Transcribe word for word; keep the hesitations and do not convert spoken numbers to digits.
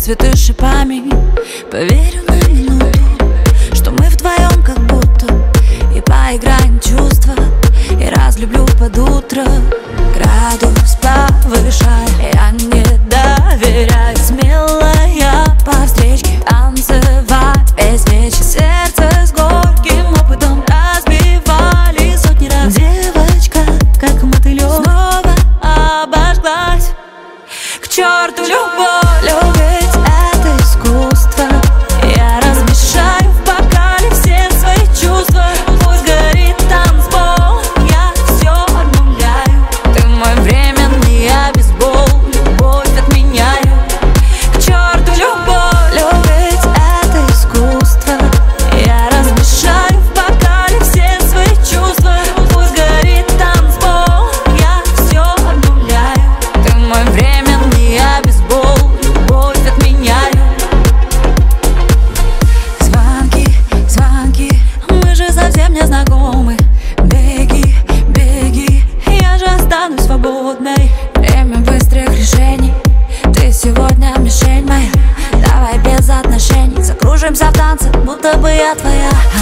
цветы с шипами. Поверю на минуту, что мы вдвоем как будто, и поиграем в чувства, и разлюблю под утро. Градус повышай, я не доверяю. Смелая по встречке, танцевать весь вечер. Сердце с горьким опытом разбивали сотни раз. Девочка, как мотылёк, снова обожглась. К черту любовь, любить это искусство. Я размешаю в бокале все свои чувства. Пусть горит танцпол, я все обнуляю. Ты мой временный обезбол, любовь отменяю. К черту любовь, любить это искусство. Я размешаю в бокале все свои чувства. Пусть горит танцпол, я все обнуляю. Ты мой временный обезбол, любовь отменяю. Звонки, звонки, мы же совсем не знакомы. Беги, беги, я же останусь свободной. Время быстрых решений, ты сегодня мишень моя. Давай без отношений закружимся в танце, будто бы я твоя.